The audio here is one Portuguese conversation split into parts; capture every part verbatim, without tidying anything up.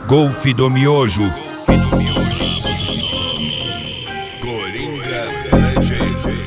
Golf do Miojo. Coringa D J.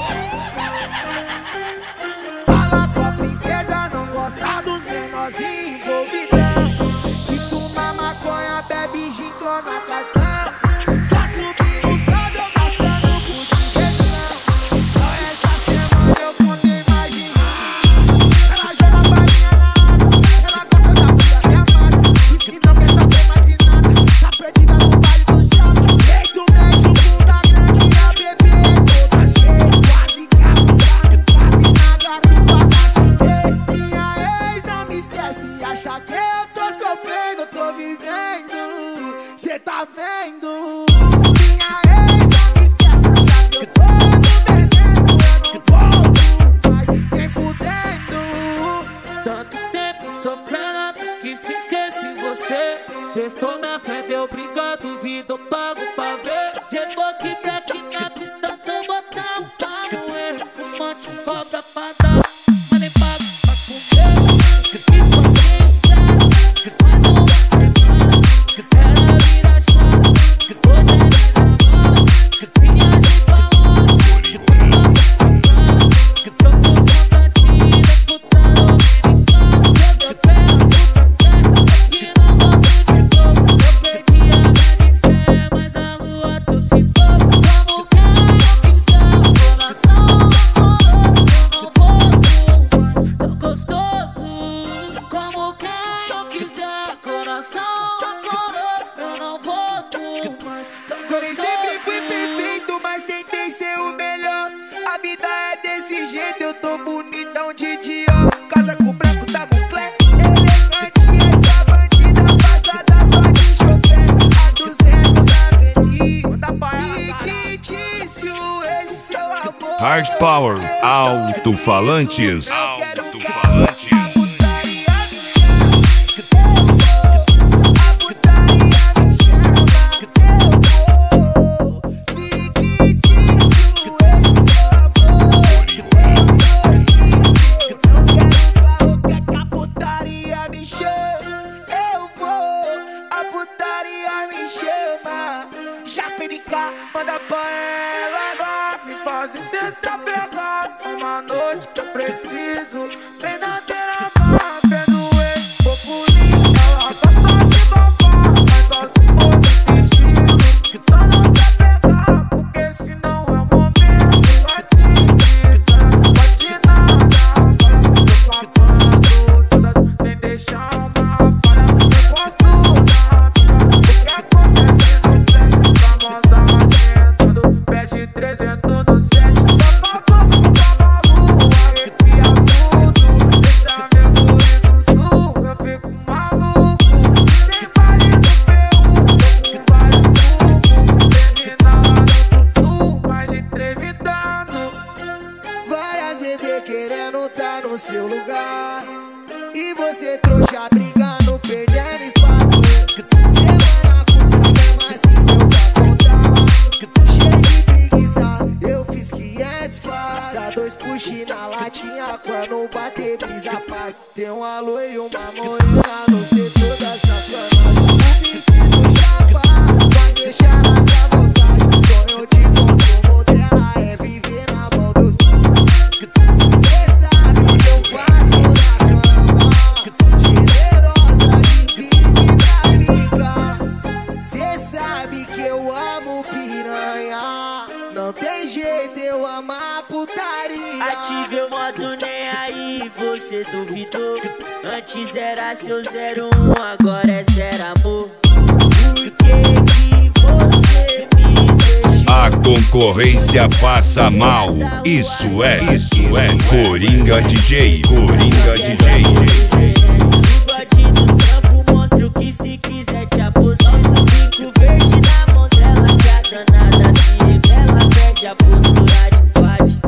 Fala com a princesa, não gosta dos menorzinhos envolvidão. Que fuma maconha, bebe gin, na cação. Só subir o saldo, eu gastando por diversão. Só essa semana eu contei mais de mim. Ela joga farinha na água, ela gosta da bunda que amada. Diz que não quer saber mais de nada, tá perdida no baile do chão. Feito médio, bunda grande, a bebê é toda cheia. Quase que a bunda cabe na garupa da X T. Minha ex não me esquece, acha que eu tô sofrendo, eu tô vivendo. Cê tá vendo? Minha ex não me esquece, acha que eu tô vendendo. Eu não volto mais, nem fudendo. Tanto tempo sofrendo até que esqueci você. Testou minha fé, deu briga, duvido, eu pago pra ver. Chegou aqui pra aqui na pista, tô botando pau no erro. Um monte de cobra pra dar, mas nem pago pra comer. Fiz pouquinho sério, mais uma semana. Ela vira chave, hoje é minha bola. Viagem pra longe, tô com os contatinhos, deputado americano. Eu pego aqui na moto de novo. Eu perdi a minha de pé, mas a rua tô sintomo. Como quero quiser, coração amoroso. Eu não volto mais, tão gostoso. Como quero quiser, coração amoroso. Eu não volto mais, tão Eu nem sempre fui gostoso. perfeito, mas tentei ser o melhor. A vida é desse jeito, eu tô bonitão de Dior. Casa com branco da Moncler, elegante essa bandida passada só de chofer. A duzentos na avenida, manda pra ela, fictício, esse seu amor. Hard Power, alto-falantes. Alto-falantes. A putaria me chama, eu vou. A putaria me chama, eu vou. Fictício, esse seu amor. Eu tô liso, não quero falar o que é que a putaria me chama. Eu vou, a putaria me chama. Japerica, manda pra ela. Me fazer cê se apegar. Uma noite que eu preciso. Vem na beira-mar, vendo esse populinho. Ela gosta de babar, mas gosta de outro estilo. Só não se apegar, porque senão é o momento. Atingida, bate nada. Fala que eu tô clavando todas sem deixar uma falha. Eu gosto da vida, o que acontece no flat. Famosa sentando, pede trezentos no set. Topa a boca com cavalo, arrepia tudo. Deixa meu sorriso, eu fico maluco. Tem vale no P um, tô com vários cubos. Termina lá no tutu, mais de três me dando. Várias bebê querendo tá no seu lugar. E você trouxa brigando, perdendo espaço. Semana curta, é mais que deu pra contar. Cheio de preguiça, eu fiz quinhentos faz. Dá dois push na latinha, quando bater brisa paz. Tem um alô e uma morena no setor da sacanagem. O pique do chapa vai deixar nessa vontade. Sonho de consumo dela é viver na mão dos. Cê sabe o que eu faço na cama. Generosa, divide pra ficar. Cê sabe que eu amo piranha. Não tem jeito, eu amo a putaria. Ativei o modo nem aí, você duvidou. Antes era seu zero um, agora é zero amor. Por que que você me deixou? A concorrência passa mal. Isso é, isso é Coringa D J. Coringa D J. Bigode dos trampos, monstro que se quiser te apostar. Bico verde na mão dela, que a danada se revela. Perde a postura de pade.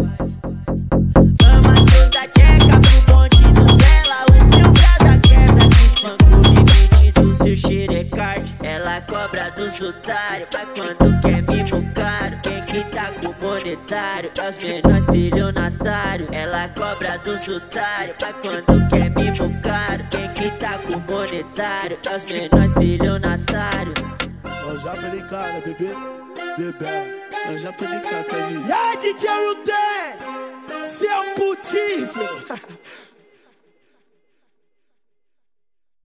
Ama seus da tcheca pro bonde do Zela. Os mil grada quebra que espanca o limite do seu xerecard. Ela cobra dos otários, mas quando quer mimo caro. Quem que tá com money monetário, é os menores estelionatário. Ela cobra do otário, mas quando quer me caro. Quem que tá com monetário, é os menores estelionatário. Eu já perdi cara, bebê, bebê. Eu já perdi cara, tá vendo? E aí, D J Ruten, seu putinho, filho.